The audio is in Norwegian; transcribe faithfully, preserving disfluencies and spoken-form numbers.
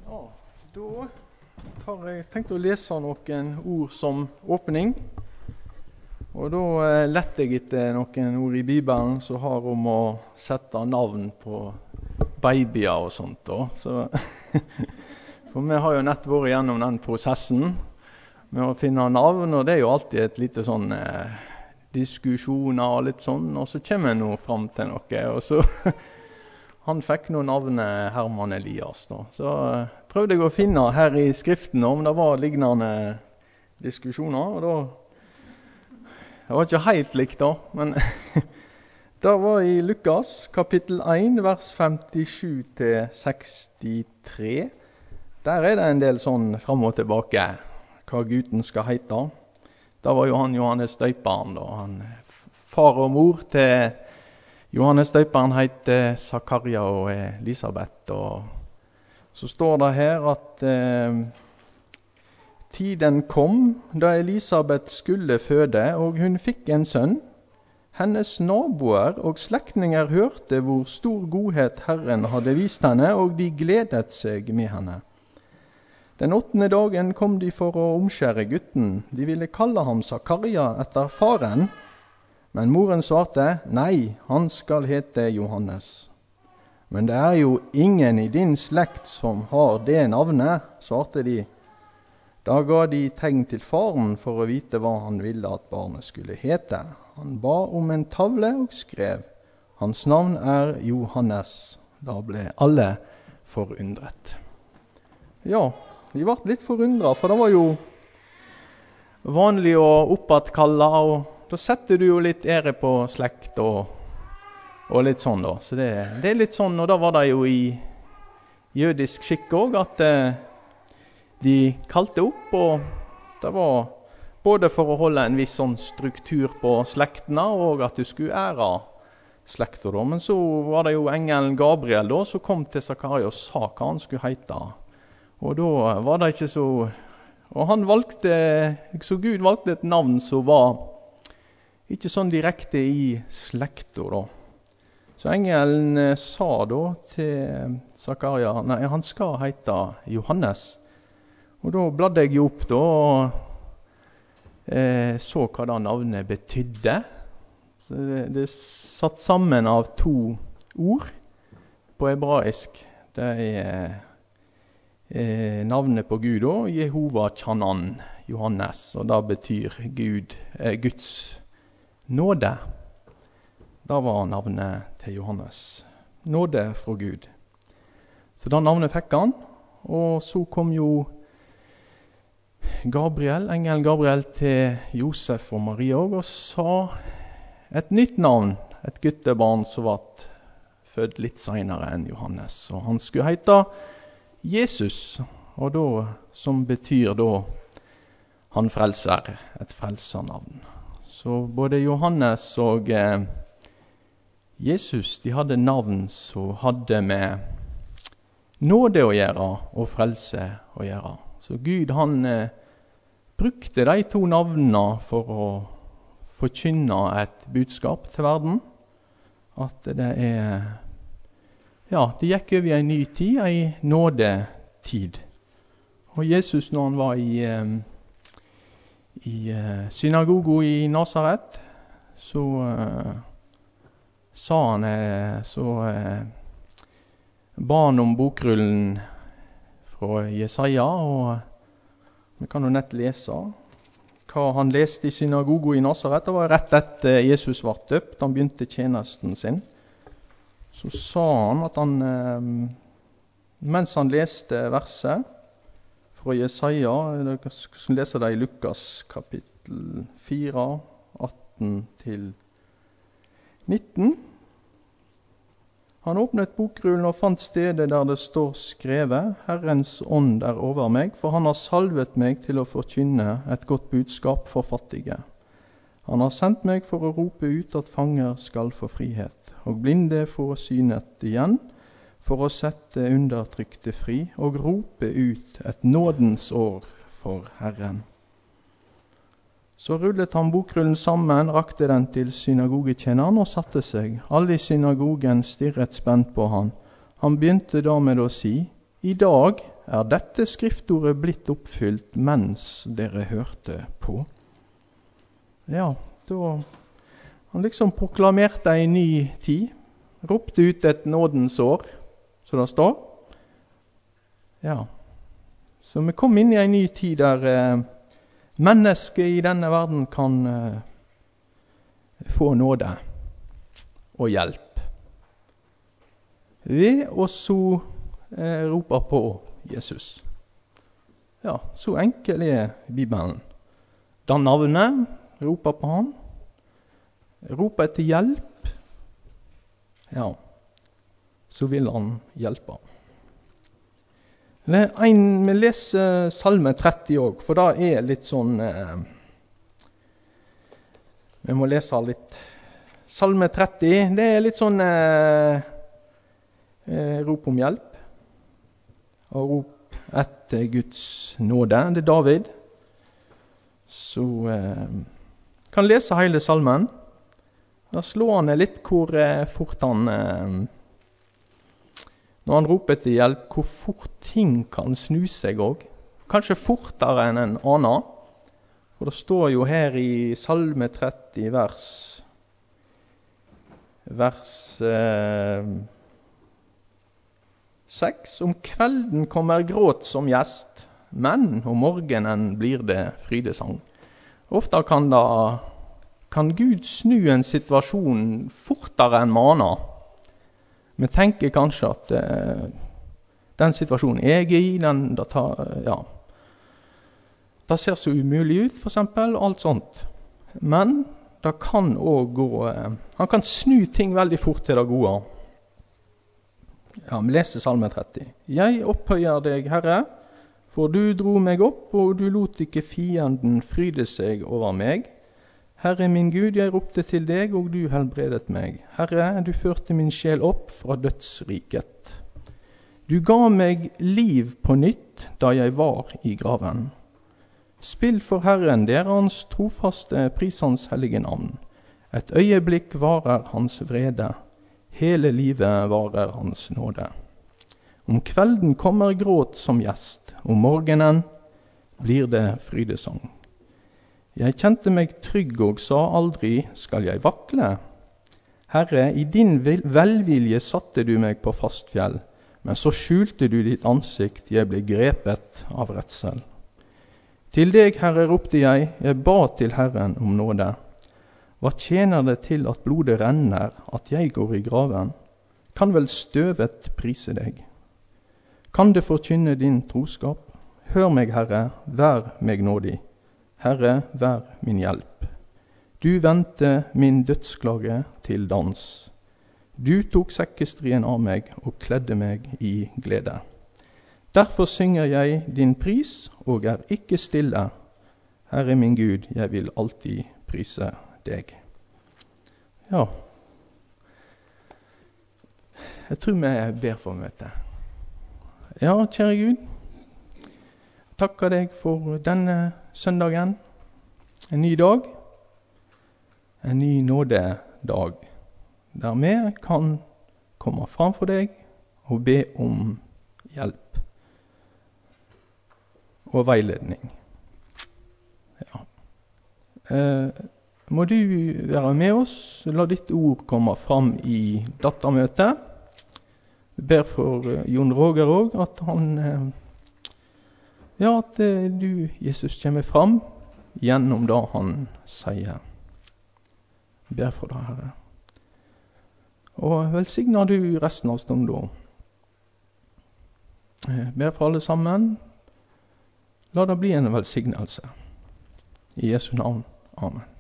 Ja, da har jeg tenkt å lese noen ord som åpning. Og da eh, lette jeg etter noen ord i Bibelen som har om å sette navn på babyer og sånt. Da. Så, for vi har jo nett vært gjennom den prosessen med å finne navn, og det er jo alltid et lite sånn eh, diskusjoner og litt sånn, og så kommer jeg nå fram til noe, og så han fikk nå navnet Herman Elias da. Så uh, prøvde jeg å finne her i skriften om det var lignende diskusjoner, og da det var ikke helt likt da, men det var i Lukas kapittel én, vers femtisju til sekstitre. Der er det en del sånn frem og tilbake, hva gutten skal hete. Det var jo han Johannes Døyperen da, han far og mor til Johannes Døyperen heter Zakaria og Elisabeth, og så står det her at eh, tiden kom da Elisabeth skulle føde, og hun fikk en sønn. Hennes naboer og slektninger hørte hvor stor godhet Herren hadde vist henne, og de gledet seg med henne. Den åttende dagen kom de for å omskjære gutten. De ville kalle ham Zakaria etter faren. Men moren svarte, nei, han skal hete Johannes. Men det er jo ingen i din slekt som har det navnet, svarte de. Da ga de tegn til faren for å vite hva han ville at barnet skulle hete. Han ba om en tavle og skrev, hans navn er Johannes. Da ble alle forundret. Ja, de ble litt forundret, for det var jo vanlig å oppatkalle, og da setter du jo litt ære på slekt og, og litt sånn da. Så det, det er litt sånn, og da var det jo i jødisk skikk også, at eh, de kalte opp, og det var både for å holde en viss sånn struktur på slektene, og at du skulle ære slekter da. Men så var det jo engelen Gabriel da, som kom til Zakaria og sa hva han skulle hete. Og da var det ikke så... Og han valgte, så Gud valgte et navn som var ikke sånn direkte i slekter da. Så engelen eh, sa da til Zakaria, nei, han skal hete Johannes. Og da bladde jeg jo opp da, og eh, så hva det navnet betydde. Så det, det er satt sammen av to ord på hebraisk. Det er eh, navnet på Gud da, Jehova Chanan, Johannes, og det betyr Gud, eh, Guds nåde. Det var navnet til Johannes. Nåde fra Gud. Så det navnet fikk han, og så kom jo Gabriel, engelen Gabriel til Josef og Maria og sa et nytt navn, et guttebarn som var født litt senere enn Johannes. Og han skulle hete Jesus, og da, som betyr da han frelser, et frelsernavn. Så både Johannes og eh, Jesus, de hadde navn som hadde med nåde å gjøre og frelse å gjøre. Så Gud han eh, brukte de to navnene for å forkynne et budskap til verden. At det er, ja, det gikk over i en ny tid, en nådetid. Og Jesus, når han var i... Eh, I uh, synagogo i Nazaret, så uh, sa han, uh, så uh, ba han om bokrullen fra Jesaja, og vi kan jo nett lese hva han leste i synagogo i Nazaret. Det var rett etter Jesus var døpt, han begynte tjenesten sin. Så sa han at han, uh, mens han leste verset, fra Jesaja, dere skal lese det i Lukas kapittel fire, atten til nitten. Han åpnet bokrullen og fant stedet der det står skrevet, Herrens ånd er over meg, for han har salvet meg til å forkynne et godt budskap for fattige. Han har sendt meg for å rope ut at fanger skal få frihet, og blinde få synet igjen, for å sette undertrykte fri og rope ut et nådens år for Herren. Så rullet han bokrullen sammen, rakte den til synagogetjeneren og satte seg. Alle i synagogen stirret spent på han. Han begynte da med å si, I dag er dette skriftordet blitt oppfylt mens dere hørte på. Ja, da han liksom proklamerte en ny tid, ropte ut et nådens år, så det står. Ja, så vi kom inn i en ny tid der eh, mennesket i denne verden kan eh, få nåde og hjelp ved å så eh, rope på Jesus. Ja, så enkel er Bibelen. Da navnet roper på han, roper etter hjelp, ja, så vil han hjelpe. En, vi leser Salme tretti også, for da er litt sånn, eh, vi må lese litt. Salme tretti, det er litt sånn eh, eh, rop om hjelp, og rop etter Guds nåde. Det er David. Så eh, kan lese hele salmen. Da slår han litt hvor eh, fort han, eh, når han roper etter hjelp, hvor fort ting kan snu seg også. Kanskje fortere enn en annen. For det står jo her i Salme tretti, vers, vers eh, seks. Om kvelden kommer gråt som gjest, men om morgenen blir det frydesang. Ofte kan, da, kan Gud snu en situasjon fortere enn maner. Vi tenker kanskje at eh, den situasjonen jeg er i, den, det, tar, ja, det ser så umulig ut, for eksempel, og alt sånt. Men det kan også gå, eh, han kan snu ting veldig fort til det gode. Ja, vi leser Salme tretti. Jeg opphøyer deg, Herre, for du dro meg opp, og du lot ikke fienden fryde seg over meg. Herre min Gud, jeg ropte til deg, og du helbredet meg. Herre, du førte min sjel opp fra dødsriket. Du ga meg liv på nytt da jeg var i graven. Spill for Herren, det er hans trofaste, pris hans hellige navn. Et øyeblikk varer hans vrede, hele livet varer hans nåde. Om kvelden kommer gråt som gjest, om morgenen blir det frydesang. Jeg kjente meg trygg og sa aldri, skal jeg vakle? Herre, i din velvilje satte du meg på fast fjell, men så skjulte du ditt ansikt, jeg ble grepet av redsel. Til deg, Herre, ropte jeg, jeg ba til Herren om nåde. Hva tjener det til at blodet renner, at jeg går i graven? Kan vel støvet prise deg? Kan det forkynne din troskap? Hør meg, Herre, vær meg nådig. Herre, vær min hjelp. Du vendte min dødsklage til dans. Du tok sekkestrien av meg og kledde meg i glede. Derfor synger jeg din pris og er ikke stille. Herre min Gud, jeg vil alltid prise deg. Ja, jeg tror vi ber for møtet. Ja, kjære Gud, takker deg for denne søndagen, en ny dag, en ny nådedag, der vi kan komme fram for deg og be om hjelp og veiledning. Ja. Eh, må du være med oss, la ditt ord komme fram i dattermøtet. Vi ber for Jon Roger også, at han eh, Ja, at du, Jesus, kommer fram gjennom det han sier. Jeg ber for deg, Herre. Og velsigner du resten av stunden. Jeg ber for alle sammen. La det bli en velsignelse. I Jesu navn. Amen.